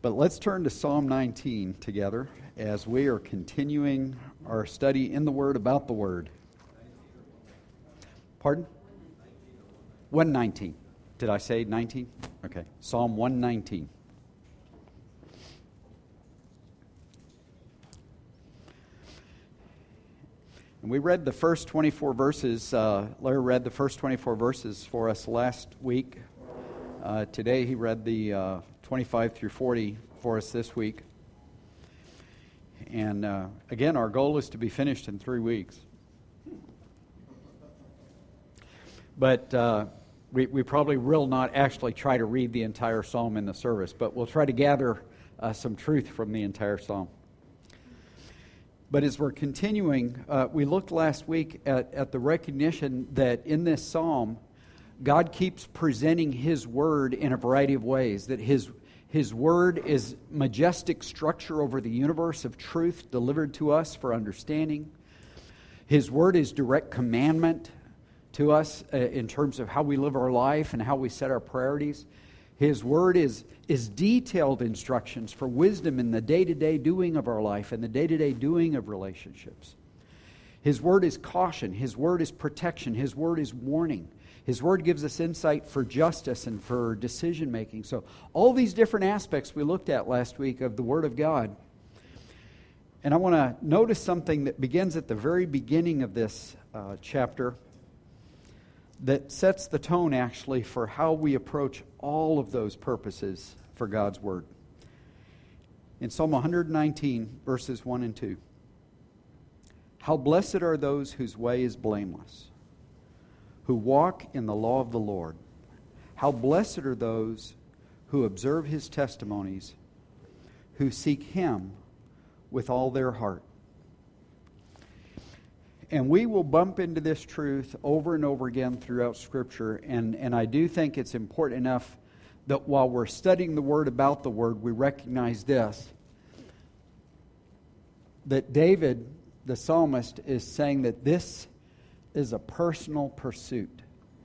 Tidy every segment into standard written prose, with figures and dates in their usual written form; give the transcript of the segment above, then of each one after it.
But let's turn to Psalm 19 together as we are continuing our study in the Word about the Word. Pardon? 119. Did I say 19? Okay. Psalm 119. And we read the first 24 verses. Larry read the first 24 verses for us last week. Today he read the 25 through 40 for us this week. And again, our goal is to be finished in 3 weeks. But we probably will not actually try to read the entire psalm in the service, but we'll try to gather some truth from the entire psalm. But as we're continuing, we looked last week at the recognition that in this psalm, God keeps presenting His Word in a variety of ways, that His Word is majestic structure over the universe of truth delivered to us for understanding. His Word is direct commandment to us in terms of how we live our life and how we set our priorities. His Word is detailed instructions for wisdom in the day-to-day doing of our life and the day-to-day doing of relationships. His Word is caution. His Word is protection. His Word is warning. His Word gives us insight for justice and for decision-making. So all these different aspects we looked at last week of the Word of God. And I want to notice something that begins at the very beginning of this chapter that sets the tone, actually, for how we approach all of those purposes for God's Word. In Psalm 119, verses 1 and 2. How blessed are those whose way is blameless, who walk in the law of the Lord. How blessed are those who observe His testimonies, who seek Him with all their heart. And we will bump into this truth over and over again throughout Scripture. And I do think it's important enough that while we're studying the Word about the Word, we recognize this. That David, the psalmist, is saying that this is a personal pursuit.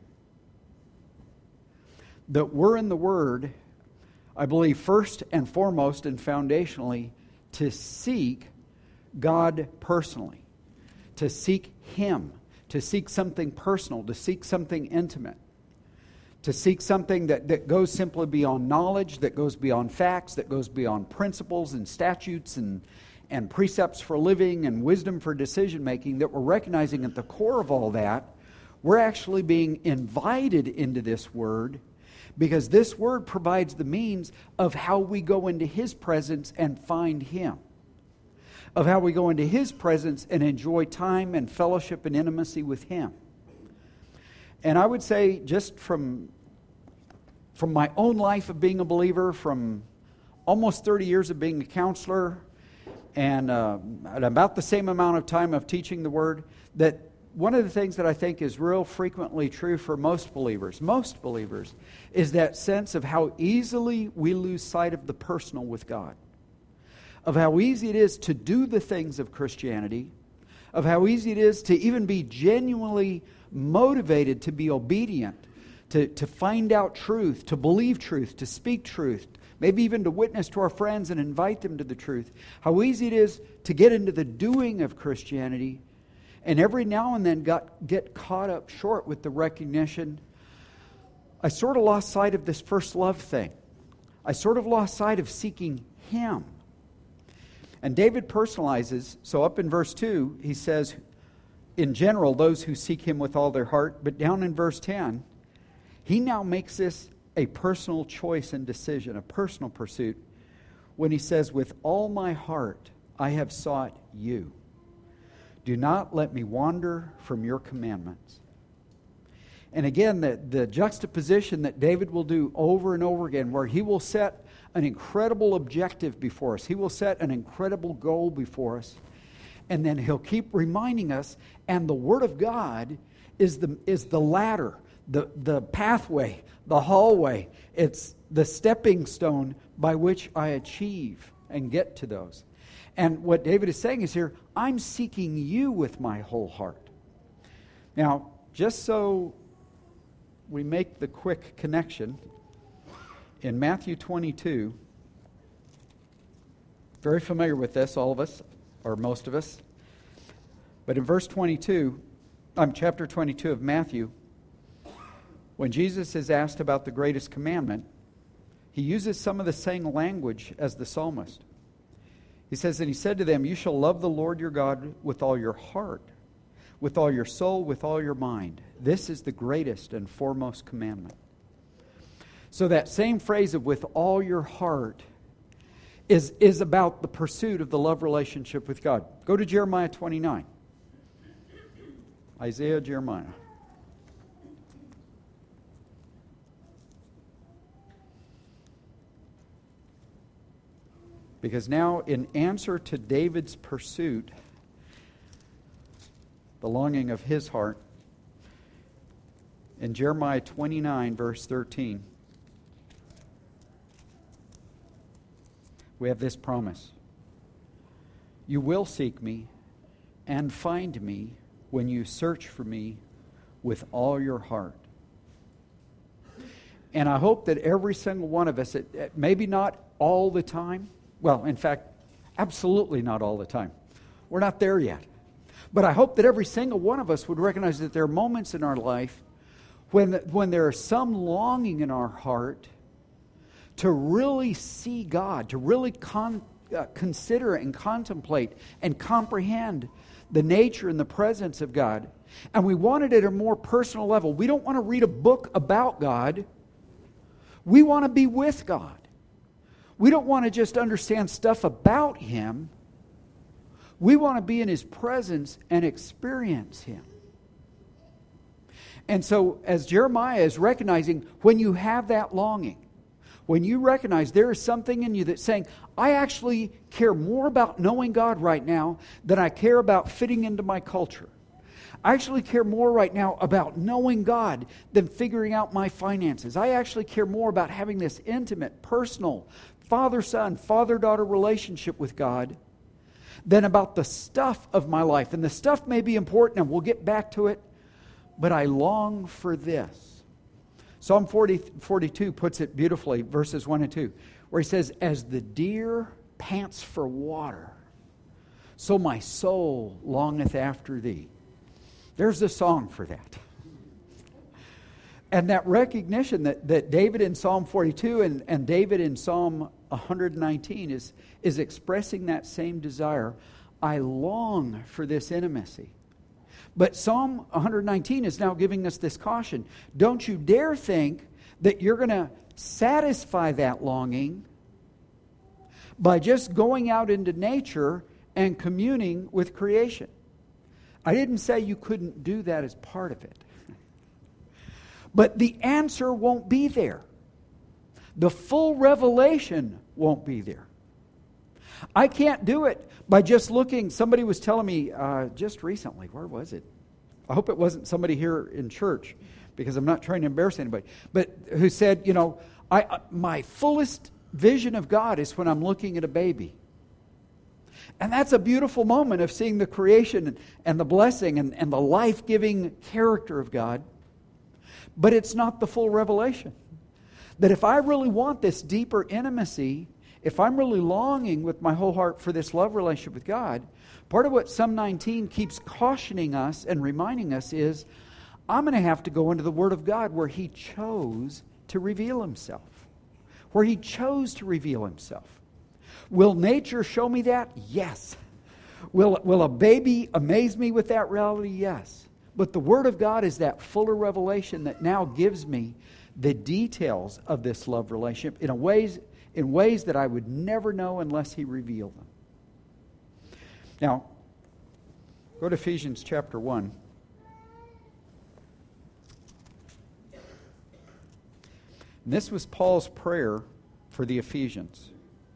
That we're in the Word, I believe, first and foremost and foundationally, to seek God personally. To seek Him, to seek something personal, to seek something intimate, to seek something that goes simply beyond knowledge, that goes beyond facts, that goes beyond principles and statutes and precepts for living and wisdom for decision making, that we're recognizing at the core of all that, we're actually being invited into this Word because this Word provides the means of how we go into His presence and find Him. Of how we go into His presence and enjoy time and fellowship and intimacy with Him. And I would say, just from my own life of being a believer, from almost 30 years of being a counselor, and about the same amount of time of teaching the Word, that one of the things that I think is real frequently true for most believers, is that sense of how easily we lose sight of the personal with God. Of how easy it is to do the things of Christianity, of how easy it is to even be genuinely motivated to be obedient, to find out truth, to believe truth, to speak truth, maybe even to witness to our friends and invite them to the truth. How easy it is to get into the doing of Christianity, and every now and then get caught up short with the recognition, I sort of lost sight of this first love thing. I sort of lost sight of seeking Him. And David personalizes, so up in verse 2, he says, in general, those who seek Him with all their heart. But down in verse 10, he now makes this a personal choice and decision, a personal pursuit, when he says, with all my heart I have sought You. Do not let me wander from Your commandments. And again, the juxtaposition that David will do over and over again, where he will set an incredible objective before us. He will set an incredible goal before us. And then He'll keep reminding us, and the Word of God is the ladder, the pathway, the hallway. It's the stepping stone by which I achieve and get to those. And what David is saying is here, I'm seeking You with my whole heart. Now, just so we make the quick connection, in Matthew 22, Very familiar with this, all of us, or most of us. But in chapter 22 of Matthew, when Jesus is asked about the greatest commandment, he uses some of the same language as the psalmist. He says, and he said to them, you shall love the Lord your God with all your heart, with all your soul, with all your mind. This is the greatest and foremost commandment. So that same phrase of with all your heart is about the pursuit of the love relationship with God. Go to Jeremiah 29. Isaiah, Jeremiah. Because now, in answer to David's pursuit, the longing of his heart, in Jeremiah 29, verse 13, we have this promise. You will seek me and find me when you search for me with all your heart. And I hope that every single one of us, maybe not all the time, well, in fact, absolutely not all the time. We're not there yet. But I hope that every single one of us would recognize that there are moments in our life when there is some longing in our heart to really see God, to really consider and contemplate and comprehend the nature and the presence of God. And we want it at a more personal level. We don't want to read a book about God. We want to be with God. We don't want to just understand stuff about Him. We want to be in His presence and experience Him. And so, as Jeremiah is recognizing, when you have that longing, when you recognize there is something in you that's saying, I actually care more about knowing God right now than I care about fitting into my culture. I actually care more right now about knowing God than figuring out my finances. I actually care more about having this intimate, personal, father-son, father-daughter relationship with God than about the stuff of my life. And the stuff may be important, and we'll get back to it, but I long for this. Psalm 42 puts it beautifully, verses 1 and 2, where he says, as the deer pants for water, so my soul longeth after thee. There's a song for that. And that recognition that David in Psalm 42 and David in Psalm 119 is expressing that same desire. I long for this intimacy. But Psalm 119 is now giving us this caution. Don't you dare think that you're going to satisfy that longing by just going out into nature and communing with creation. I didn't say you couldn't do that as part of it. But the answer won't be there. The full revelation won't be there. I can't do it by just looking. Somebody was telling me just recently, where was it? I hope it wasn't somebody here in church, because I'm not trying to embarrass anybody, but who said, my fullest vision of God is when I'm looking at a baby. And that's a beautiful moment of seeing the creation and the blessing and the life-giving character of God. But it's not the full revelation. That if I really want this deeper intimacy, if I'm really longing with my whole heart for this love relationship with God, part of what Psalm 19 keeps cautioning us and reminding us is, I'm going to have to go into the Word of God where He chose to reveal Himself. Where He chose to reveal Himself. Will nature show me that? Yes. Will a baby amaze me with that reality? Yes. But the Word of God is that fuller revelation that now gives me the details of this love relationship in ways that I would never know unless He revealed them. Now, go to Ephesians chapter 1. And this was Paul's prayer for the Ephesians.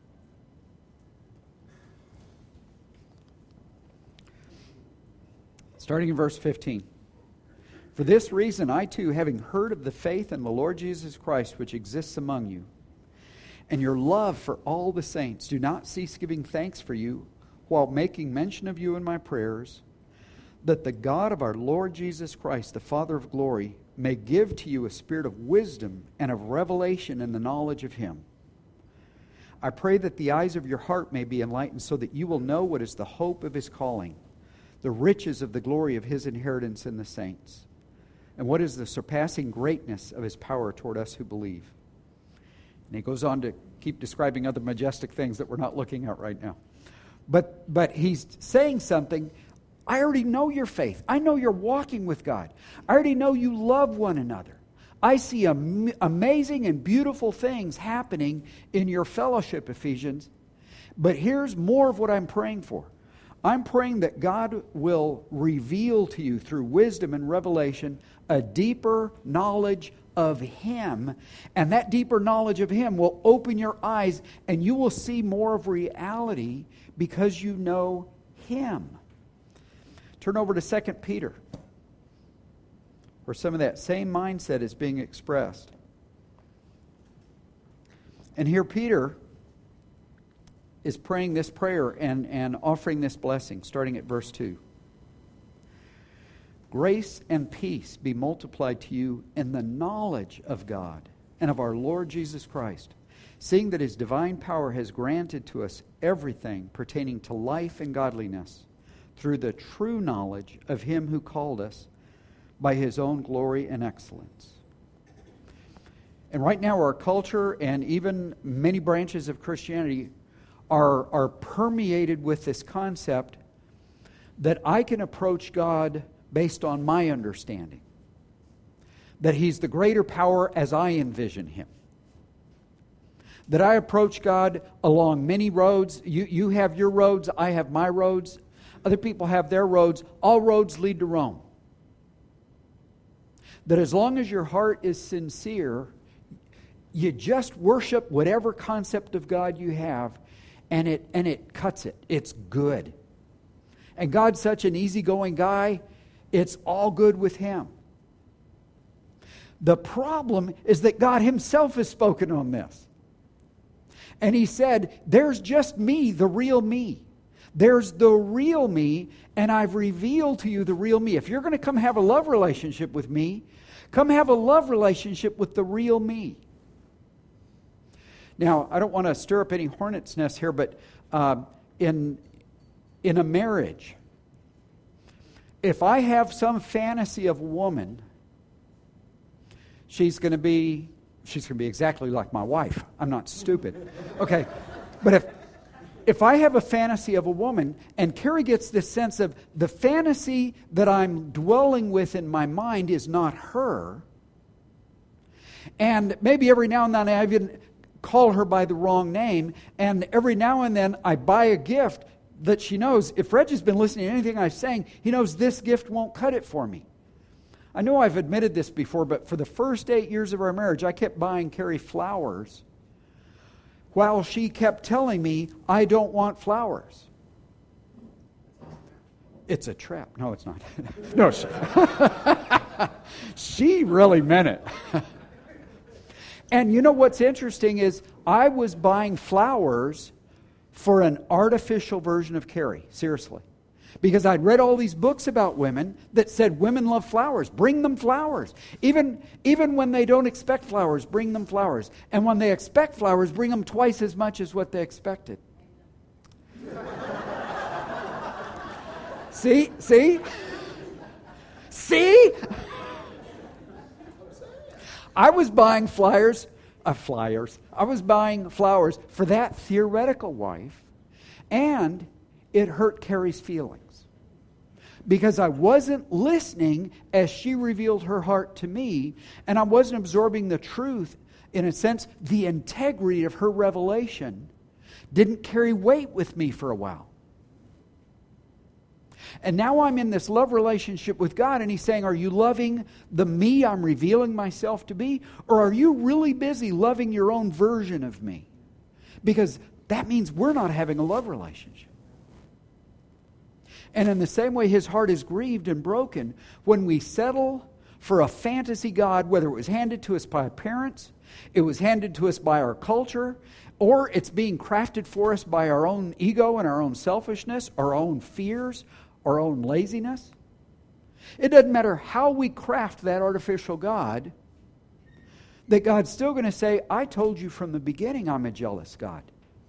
Starting in verse 15. For this reason, I too, having heard of the faith in the Lord Jesus Christ which exists among you, and your love for all the saints, do not cease giving thanks for you, while making mention of you in my prayers, that the God of our Lord Jesus Christ, the Father of glory, may give to you a spirit of wisdom and of revelation in the knowledge of Him. I pray that the eyes of your heart may be enlightened so that you will know what is the hope of his calling, the riches of the glory of his inheritance in the saints, and what is the surpassing greatness of his power toward us who believe. And he goes on to keep describing other majestic things that we're not looking at right now. But he's saying something. I already know your faith. I know you're walking with God. I already know you love one another. I see amazing and beautiful things happening in your fellowship, Ephesians. But here's more of what I'm praying for. I'm praying that God will reveal to you through wisdom and revelation a deeper knowledge of Him. And that deeper knowledge of Him will open your eyes and you will see more of reality because you know Him. Turn over to 2 Peter, where some of that same mindset is being expressed. And here Peter is praying this prayer and offering this blessing, starting at verse 2. Grace and peace be multiplied to you in the knowledge of God and of our Lord Jesus Christ, seeing that His divine power has granted to us everything pertaining to life and godliness through the true knowledge of Him who called us by His own glory and excellence. And right now our culture and even many branches of Christianity are permeated with this concept that I can approach God based on my understanding. That He's the greater power as I envision Him. That I approach God along many roads. You have your roads, I have my roads. Other people have their roads. All roads lead to Rome. That as long as your heart is sincere, you just worship whatever concept of God you have, and it cuts it. It's good. And God's such an easygoing guy, it's all good with Him. The problem is that God Himself has spoken on this. And He said, there's just me, the real me. There's the real me, and I've revealed to you the real me. If you're going to come have a love relationship with me, come have a love relationship with the real me. Now, I don't want to stir up any hornet's nest here, but in a marriage, if I have some fantasy of a woman, she's going to be exactly like my wife. I'm not stupid. Okay, but if I have a fantasy of a woman, and Carrie gets this sense of the fantasy that I'm dwelling with in my mind is not her, and maybe every now and then I even call her by the wrong name, and every now and then I buy a gift that she knows, if Reggie's been listening to anything I'm saying, he knows this gift won't cut it for me. I know I've admitted this before, but for the first 8 years of our marriage, I kept buying Carrie flowers while she kept telling me, I don't want flowers. It's a trap. No, it's not. No, she really meant it. And you know what's interesting is I was buying flowers for an artificial version of Carrie. Seriously. Because I'd read all these books about women that said women love flowers. Bring them flowers. Even when they don't expect flowers, bring them flowers. And when they expect flowers, bring them twice as much as what they expected. See? I was buying flowers. I was buying flowers for that theoretical wife, and it hurt Carrie's feelings. Because I wasn't listening as she revealed her heart to me, and I wasn't absorbing the truth. In a sense, the integrity of her revelation didn't carry weight with me for a while. And now I'm in this love relationship with God, and He's saying, are you loving the me I'm revealing myself to be? Or are you really busy loving your own version of me? Because that means we're not having a love relationship. And in the same way, His heart is grieved and broken when we settle for a fantasy God, whether it was handed to us by our parents, it was handed to us by our culture, or it's being crafted for us by our own ego and our own selfishness, our own fears, our own laziness. It doesn't matter how we craft that artificial God, that God's still going to say, I told you from the beginning I'm a jealous God.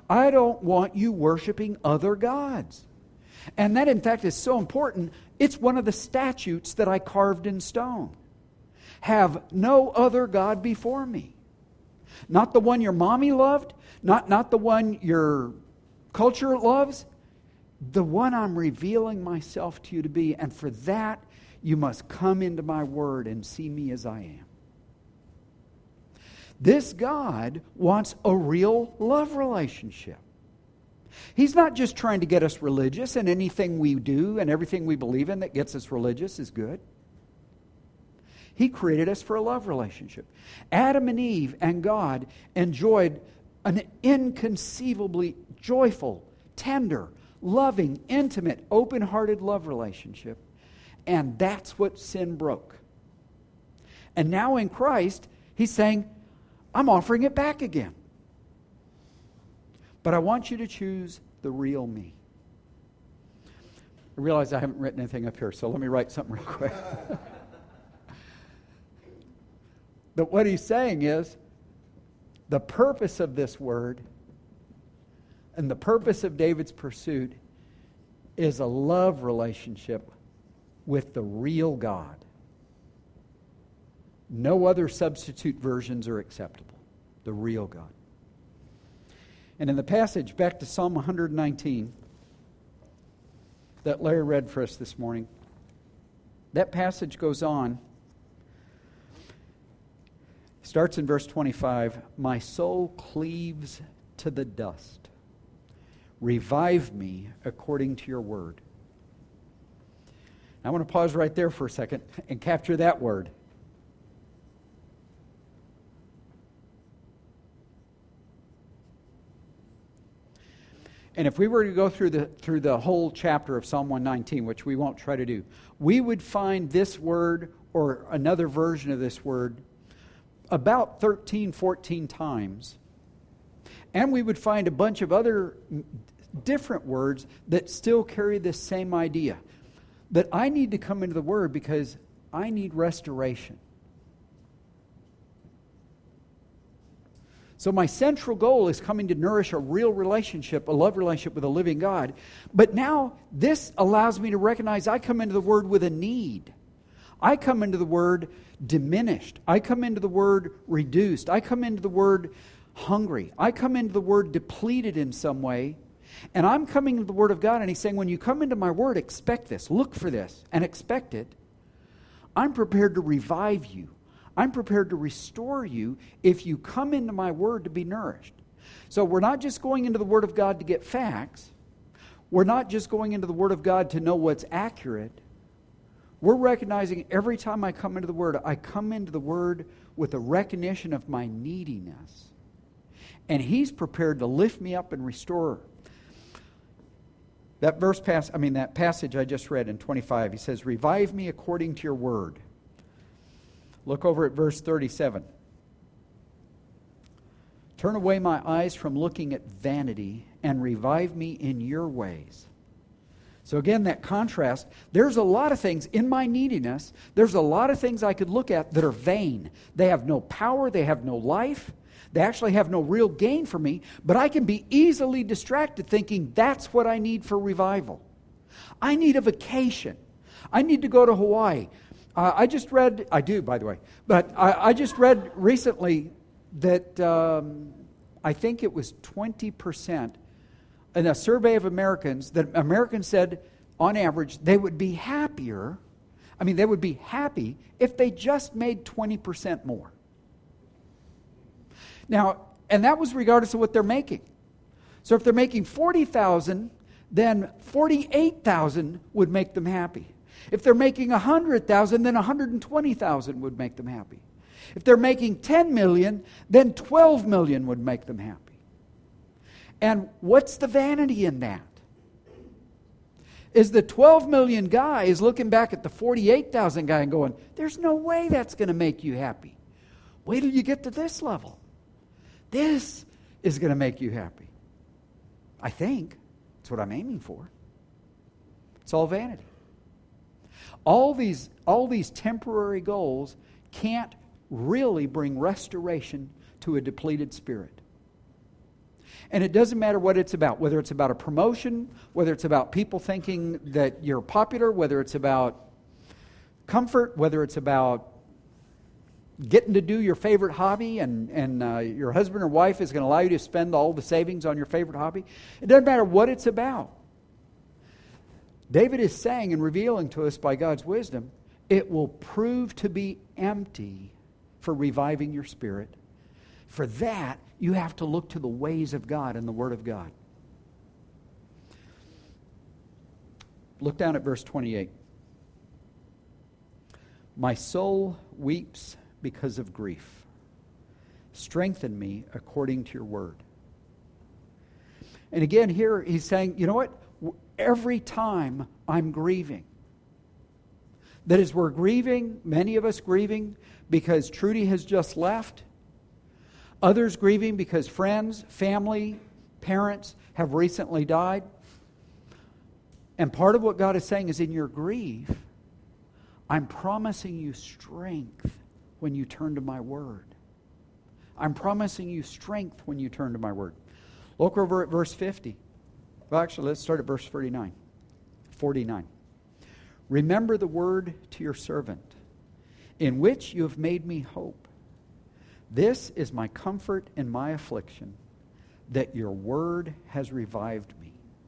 I don't want you worshiping other gods. And that, in fact, is so important. It's one of the statutes that I carved in stone. Have no other God before me. Not the one your mommy loved, not the one your culture loves, the one I'm revealing myself to you to be. And for that, you must come into my word and see me as I am. This God wants a real love relationship. He's not just trying to get us religious, and anything we do and everything we believe in that gets us religious is good. He created us for a love relationship. Adam and Eve and God enjoyed an inconceivably joyful, tender, loving, intimate, open-hearted love relationship. And that's what sin broke. And now in Christ, He's saying, I'm offering it back again. But I want you to choose the real me. I realize I haven't written anything up here, so let me write something real quick. But what He's saying is, the purpose of this word and the purpose of David's pursuit is a love relationship with the real God. No other substitute versions are acceptable. The real God. And in the passage, back to Psalm 119, that Larry read for us this morning, that passage goes on. Starts in verse 25. My soul cleaves to the dust. Revive me according to your word. I want to pause right there for a second and capture that word. And if we were to go through the whole chapter of Psalm 119, which we won't try to do, we would find this word or another version of this word about 13, 14 times. And we would find a bunch of other different words that still carry this same idea. That I need to come into the Word because I need restoration. So my central goal is coming to nourish a real relationship, a love relationship with a living God. But now this allows me to recognize I come into the Word with a need. I come into the Word diminished. I come into the Word reduced. I come into the Word hungry. I come into the Word depleted in some way. And I'm coming to the Word of God, and He's saying, when you come into my Word, expect this, look for this, and expect it. I'm prepared to revive you. I'm prepared to restore you if you come into my Word to be nourished. So we're not just going into the Word of God to get facts. We're not just going into the Word of God to know what's accurate. We're recognizing every time I come into the Word, I come into the Word with a recognition of my neediness. And He's prepared to lift me up and restore. That passage I just read in 25, he says, revive me according to your word. Look over at verse 37. Turn away my eyes from looking at vanity and revive me in your ways. So again, that contrast, there's a lot of things in my neediness, there's a lot of things I could look at that are vain. They have no power, they have no life. They actually have no real gain for me, but I can be easily distracted thinking that's what I need for revival. I need a vacation. I need to go to Hawaii. I just read recently that I think it was 20% in a survey of Americans, that Americans said on average they would be happier. They would be happy if they just made 20% more. Now, and that was regardless of what they're making. So if they're making $40,000, then $48,000 would make them happy. If they're making $100,000, then $120,000 would make them happy. If they're making $10 million, then $12 million would make them happy. And what's the vanity in that? Is the $12 million guy is looking back at the $48,000 guy and going, there's no way that's going to make you happy. Wait till you get to this level. This is going to make you happy. I think. That's what I'm aiming for. It's all vanity. All these temporary goals can't really bring restoration to a depleted spirit. And it doesn't matter what it's about, whether it's about a promotion, whether it's about people thinking that you're popular, whether it's about comfort, whether it's about getting to do your favorite hobby and your husband or wife is going to allow you to spend all the savings on your favorite hobby. It doesn't matter what it's about. David is saying and revealing to us by God's wisdom, it will prove to be empty for reviving your spirit. For that, you have to look to the ways of God and the Word of God. Look down at verse 28. My soul weeps because of grief. Strengthen me according to your word. And again, here he's saying, you know what? Every time I'm grieving, that is, we're grieving, many of us grieving because Trudy has just left. Others grieving because friends, family, parents have recently died. And part of what God is saying is in your grief, I'm promising you strength when you turn to my word. I'm promising you strength when you turn to my word. Look over at verse 50. Well, actually, let's start at verse 49. Remember the word to your servant, in which you have made me hope. This is my comfort in my affliction, that your word has revived me.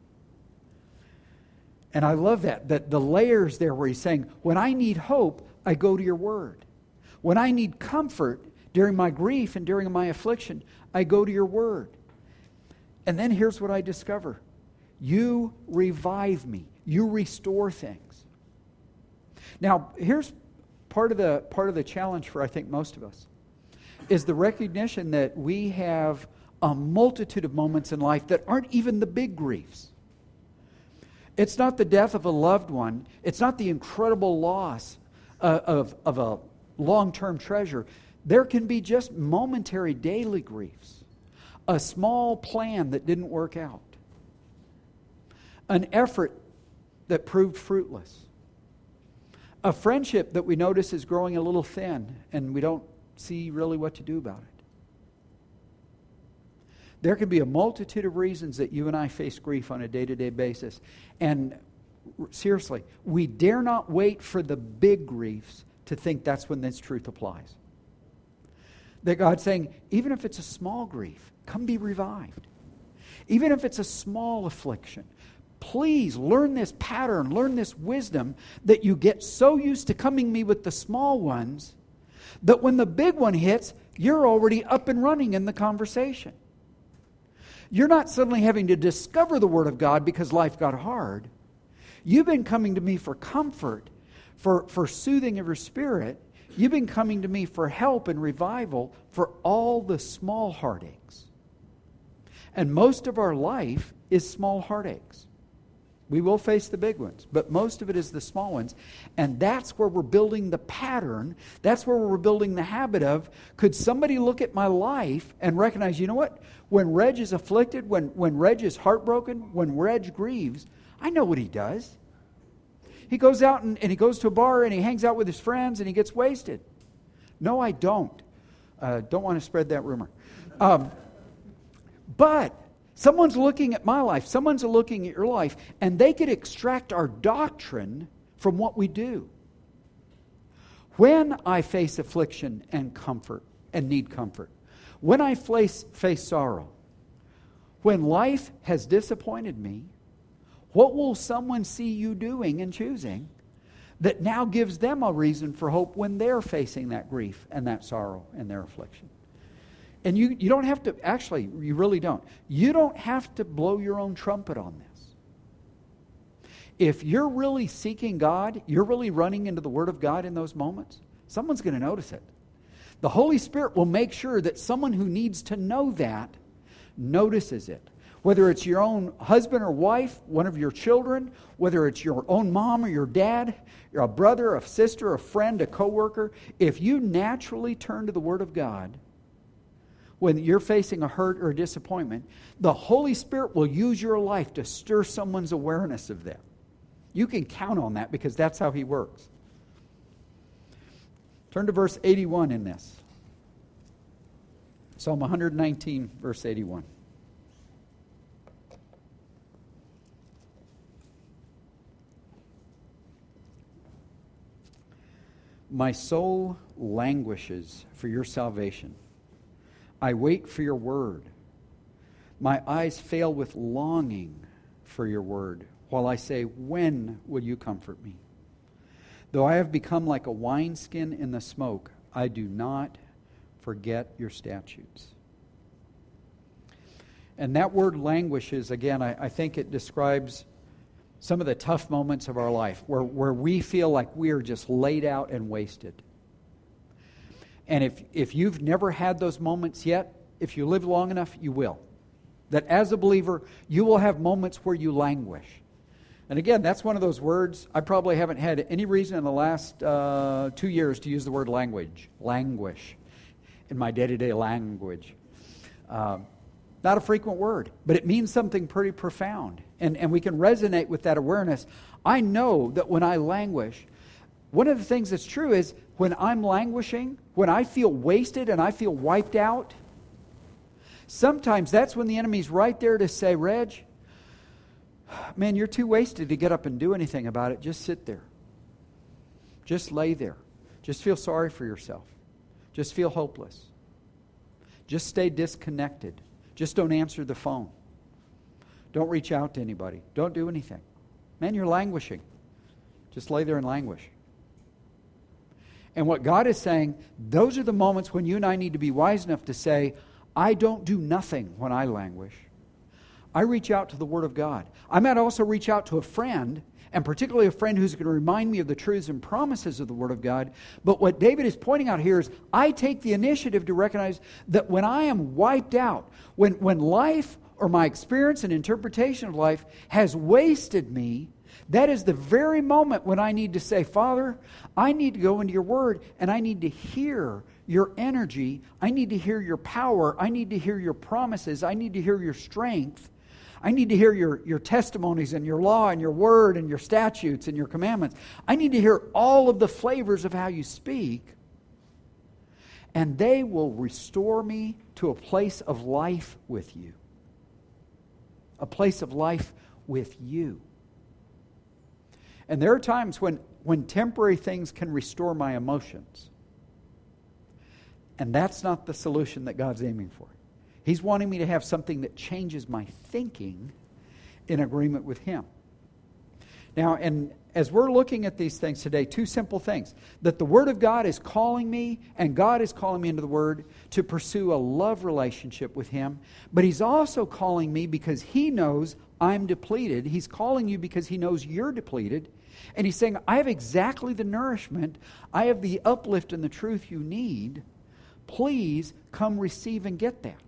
And I love that the layers there where he's saying, when I need hope, I go to your word. When I need comfort during my grief and during my affliction, I go to your word. And then here's what I discover. You revive me. You restore things. Now, here's part of the challenge for, I think, most of us, is the recognition that we have a multitude of moments in life that aren't even the big griefs. It's not the death of a loved one. It's not the incredible loss of a long-term treasure. There can be just momentary daily griefs. A small plan that didn't work out. An effort that proved fruitless. A friendship that we notice is growing a little thin and we don't see really what to do about it. There can be a multitude of reasons that you and I face grief on a day-to-day basis. And seriously, we dare not wait for the big griefs to think that's when this truth applies. That God's saying, even if it's a small grief, come be revived. Even if it's a small affliction, please learn this pattern, learn this wisdom that you get so used to coming to me with the small ones that when the big one hits, you're already up and running in the conversation. You're not suddenly having to discover the Word of God because life got hard. You've been coming to me for comfort, for soothing of your spirit. You've been coming to me for help and revival for all the small heartaches. And most of our life is small heartaches. We will face the big ones, but most of it is the small ones. And that's where we're building the pattern. That's where we're building the habit of, could somebody look at my life and recognize, you know what? When Reg is afflicted, when Reg is heartbroken, when Reg grieves, I know what he does. He goes out and he goes to a bar and he hangs out with his friends and he gets wasted. No, I don't. Don't want to spread that rumor. But someone's looking at my life, someone's looking at your life, and they could extract our doctrine from what we do. When I face affliction and comfort and need comfort, when I face sorrow, when life has disappointed me, what will someone see you doing and choosing that now gives them a reason for hope when they're facing that grief and that sorrow and their affliction? And you don't have to, actually, you really don't. You don't have to blow your own trumpet on this. If you're really seeking God, you're really running into the Word of God in those moments, someone's going to notice it. The Holy Spirit will make sure that someone who needs to know that notices it. Whether it's your own husband or wife, one of your children, whether it's your own mom or your dad, you're a brother, a sister, a friend, a coworker, if you naturally turn to the Word of God, when you're facing a hurt or a disappointment, the Holy Spirit will use your life to stir someone's awareness of that. You can count on that because that's how He works. Turn to verse 81 in this. Psalm 119, verse 81. My soul languishes for your salvation. I wait for your word. My eyes fail with longing for your word, while I say, when will you comfort me? Though I have become like a wineskin in the smoke, I do not forget your statutes. And that word languishes, again, I think it describes some of the tough moments of our life where we feel like we are just laid out and wasted. And if you've never had those moments yet, if you live long enough, you will. That as a believer, you will have moments where you languish. And again, that's one of those words. I probably haven't had any reason in the last 2 years to use the word languish, in my day-to-day language. Not a frequent word, but it means something pretty profound. And we can resonate with that awareness. I know that when I languish, one of the things that's true is when I'm languishing, when I feel wasted and I feel wiped out, sometimes that's when the enemy's right there to say, Reg, man, you're too wasted to get up and do anything about it. Just sit there. Just lay there. Just feel sorry for yourself. Just feel hopeless. Just stay disconnected. Just don't answer the phone. Don't reach out to anybody. Don't do anything. Man, you're languishing. Just lay there and languish. And what God is saying, those are the moments when you and I need to be wise enough to say, I don't do nothing when I languish. I reach out to the Word of God. I might also reach out to a friend, and particularly a friend who's going to remind me of the truths and promises of the Word of God. But what David is pointing out here is I take the initiative to recognize that when I am wiped out, when life or my experience and interpretation of life has wasted me, that is the very moment when I need to say, Father, I need to go into your Word and I need to hear your energy. I need to hear your power. I need to hear your promises. I need to hear your strength. I need to hear your testimonies and your law and your word and your statutes and your commandments. I need to hear all of the flavors of how you speak. And they will restore me to a place of life with you. A place of life with you. And there are times when temporary things can restore my emotions. And that's not the solution that God's aiming for. He's wanting me to have something that changes my thinking in agreement with Him. Now, and as we're looking at these things today, two simple things. That the Word of God is calling me, and God is calling me into the Word to pursue a love relationship with Him. But He's also calling me because He knows I'm depleted. He's calling you because He knows you're depleted. And He's saying, I have exactly the nourishment, I have the uplift and the truth you need. Please come receive and get that.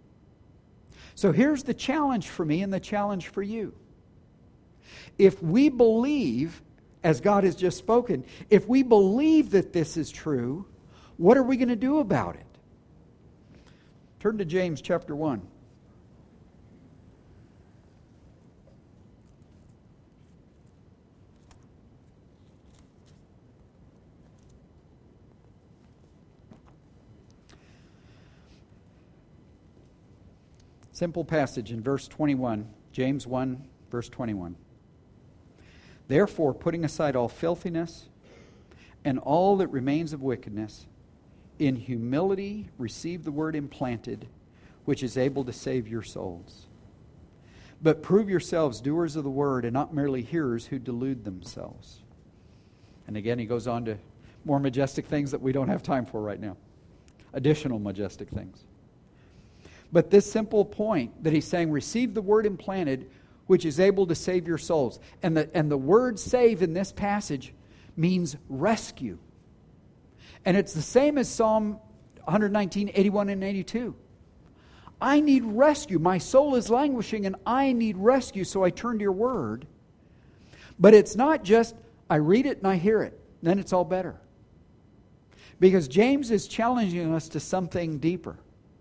So here's the challenge for me and the challenge for you. If we believe, as God has just spoken, if we believe that this is true, what are we going to do about it? Turn to James chapter 1. Simple passage in verse 21, James 1, verse 21. Therefore, putting aside all filthiness and all that remains of wickedness, in humility receive the word implanted, which is able to save your souls. But prove yourselves doers of the word and not merely hearers who delude themselves. And again, he goes on to more majestic things that we don't have time for right now. Additional majestic things. But this simple point that he's saying, receive the word implanted, which is able to save your souls. And the word save in this passage means rescue. And it's the same as Psalm 119, 81, and 82. I need rescue. My soul is languishing and I need rescue, so I turn to your word. But it's not just, I read it and I hear it, then it's all better. Because James is challenging us to something deeper.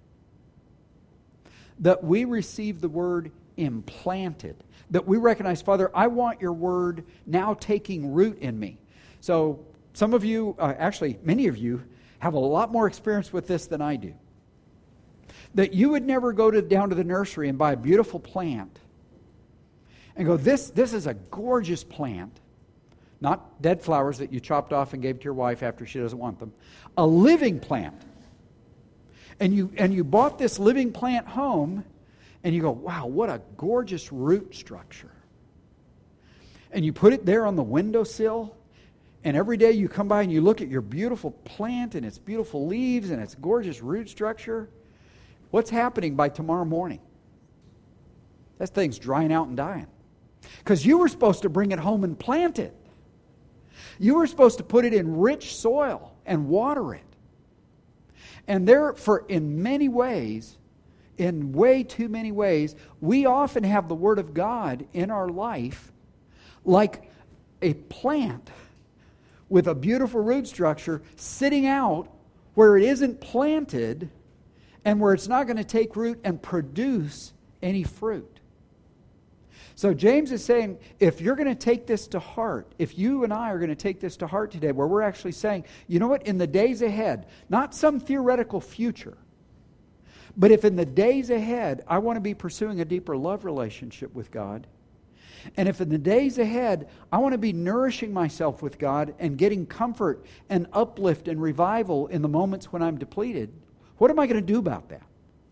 That we receive the word implanted. That we recognize, Father, I want your word now taking root in me. So some of you, actually many of you, have a lot more experience with this than I do. That you would never go down to the nursery and buy a beautiful plant and go, this is a gorgeous plant. Not dead flowers that you chopped off and gave to your wife after she doesn't want them. A living plant. And you bought this living plant home, and you go, wow, what a gorgeous root structure. And you put it there on the windowsill, and every day you come by and you look at your beautiful plant and its beautiful leaves and its gorgeous root structure. What's happening by tomorrow morning? That thing's drying out and dying. Because you were supposed to bring it home and plant it. You were supposed to put it in rich soil and water it. And therefore, in many ways, in way too many ways, we often have the Word of God in our life like a plant with a beautiful root structure sitting out where it isn't planted and where it's not going to take root and produce any fruit. So James is saying, if you're going to take this to heart, if you and I are going to take this to heart today, where we're actually saying, you know what, in the days ahead, not some theoretical future, but if in the days ahead I want to be pursuing a deeper love relationship with God, and if in the days ahead I want to be nourishing myself with God and getting comfort and uplift and revival in the moments when I'm depleted, what am I going to do about that?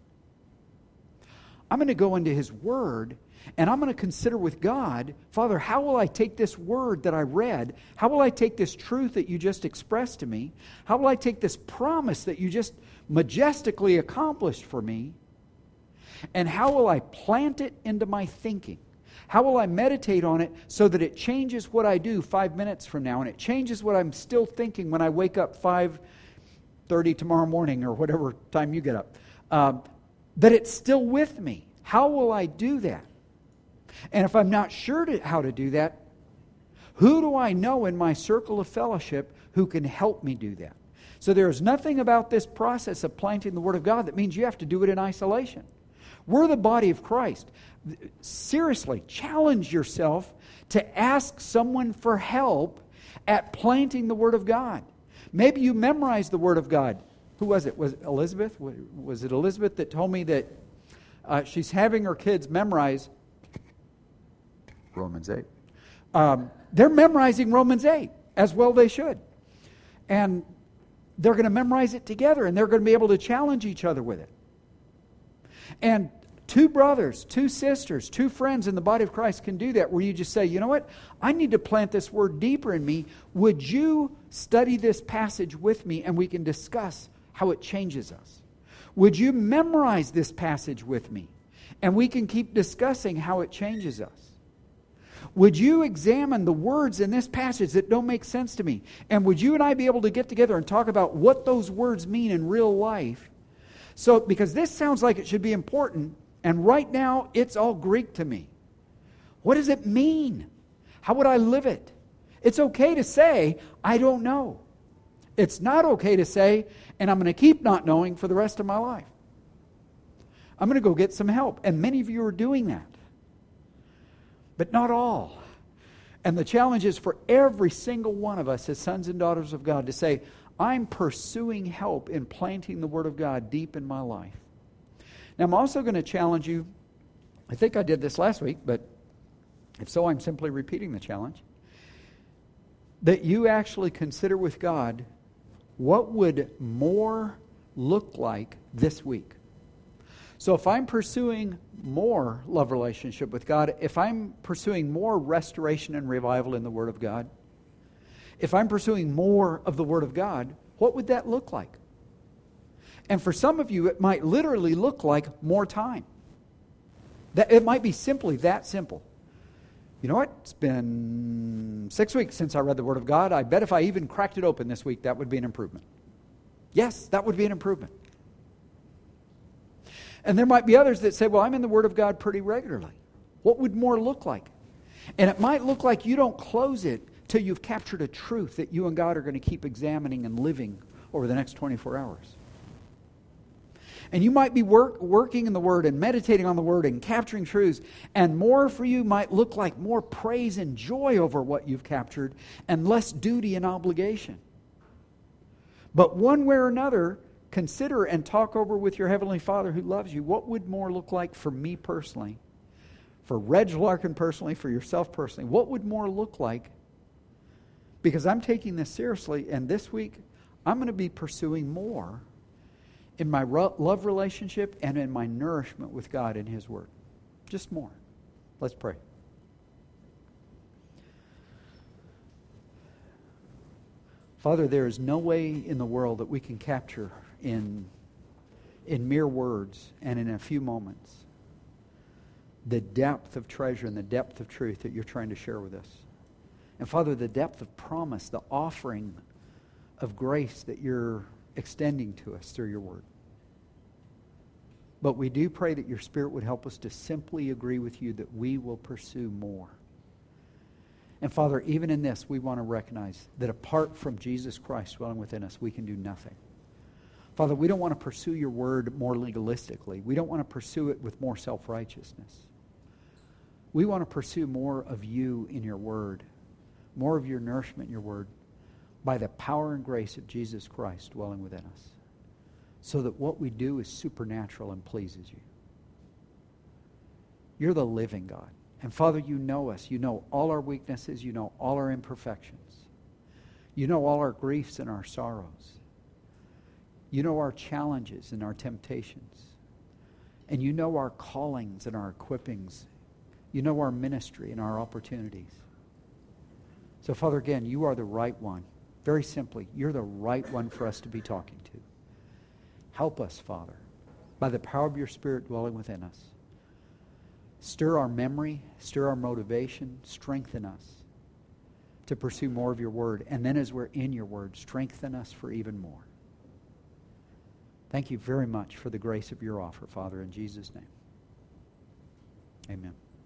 I'm going to go into His Word, and I'm going to consider with God, Father, how will I take this word that I read? How will I take this truth that you just expressed to me? How will I take this promise that you just majestically accomplished for me? And how will I plant it into my thinking? How will I meditate on it so that it changes what I do 5 minutes from now, and it changes what I'm still thinking when I wake up 5:30 tomorrow morning or whatever time you get up? That it's still with me. How will I do that? And if I'm not sure how to do that, who do I know in my circle of fellowship who can help me do that? So there is nothing about this process of planting the Word of God that means you have to do it in isolation. We're the body of Christ. Seriously, challenge yourself to ask someone for help at planting the Word of God. Maybe you memorize the Word of God. Who was it? Was it Elizabeth? Was it Elizabeth that told me that she's having her kids memorize Romans 8. They're memorizing Romans 8, as well they should. And they're going to memorize it together, and they're going to be able to challenge each other with it. And two brothers, two sisters, two friends in the body of Christ can do that, where you just say, you know what? I need to plant this word deeper in me. Would you study this passage with me, and we can discuss how it changes us? Would you memorize this passage with me, and we can keep discussing how it changes us? Would you examine the words in this passage that don't make sense to me? And would you and I be able to get together and talk about what those words mean in real life? So, because this sounds like it should be important, and right now it's all Greek to me. What does it mean? How would I live it? It's okay to say, I don't know. It's not okay to say, and I'm going to keep not knowing for the rest of my life. I'm going to go get some help. And many of you are doing that. But not all. And the challenge is for every single one of us as sons and daughters of God to say, I'm pursuing help in planting the Word of God deep in my life. Now, I'm also going to challenge you. I think I did this last week, but if so, I'm simply repeating the challenge. That you actually consider with God, what would more look like this week? So if I'm pursuing more love relationship with God, if I'm pursuing more restoration and revival in the Word of God, if I'm pursuing more of the Word of God, what would that look like? And for some of you, it might literally look like more time. That it might be simply that simple. You know what? It's been 6 weeks since I read the Word of God. I bet if I even cracked it open this week, that would be an improvement. Yes, that would be an improvement. And there might be others that say, well, I'm in the Word of God pretty regularly. What would more look like? And it might look like you don't close it till you've captured a truth that you and God are going to keep examining and living over the next 24 hours. And you might be working in the Word and meditating on the Word and capturing truths. And more for you might look like more praise and joy over what you've captured and less duty and obligation. But one way or another, consider and talk over with your Heavenly Father who loves you. What would more look like for me personally? For Reg Larkin personally, for yourself personally? What would more look like Because I'm taking this seriously, and this week I'm going to be pursuing more in my love relationship and in my nourishment with God in His Word. Just more. Let's pray. Father, there is no way in the world that we can capture in mere words and in a few moments the depth of treasure and the depth of truth that you're trying to share with us. And Father, the depth of promise, the offering of grace that you're extending to us through your word. But we do pray that your Spirit would help us to simply agree with you that we will pursue more. And Father, even in this, we want to recognize that apart from Jesus Christ dwelling within us, we can do nothing. Father, we don't want to pursue your word more legalistically. We don't want to pursue it with more self-righteousness. We want to pursue more of you in your word, more of your nourishment in your word, by the power and grace of Jesus Christ dwelling within us, so that what we do is supernatural and pleases you. You're the living God. And Father, you know us. You know all our weaknesses. You know all our imperfections. You know all our griefs and our sorrows. You know our challenges and our temptations. And you know our callings and our equippings. You know our ministry and our opportunities. So Father, again, you are the right one. Very simply, you're the right one for us to be talking to. Help us, Father, by the power of your Spirit dwelling within us. Stir our memory, stir our motivation, strengthen us to pursue more of your word. And then as we're in your word, strengthen us for even more. Thank you very much for the grace of your offer, Father, in Jesus' name. Amen.